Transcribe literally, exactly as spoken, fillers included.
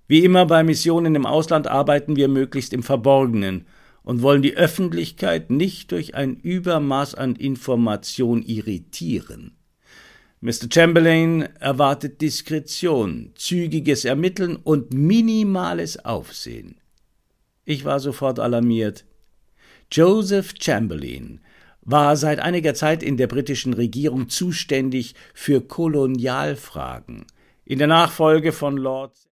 Wie immer bei Missionen im Ausland arbeiten wir möglichst im Verborgenen und wollen die Öffentlichkeit nicht durch ein Übermaß an Information irritieren. Mister Chamberlain erwartet Diskretion, zügiges Ermitteln und minimales Aufsehen. Ich war sofort alarmiert. Joseph Chamberlain war seit einiger Zeit in der britischen Regierung zuständig für Kolonialfragen. In der Nachfolge von Lord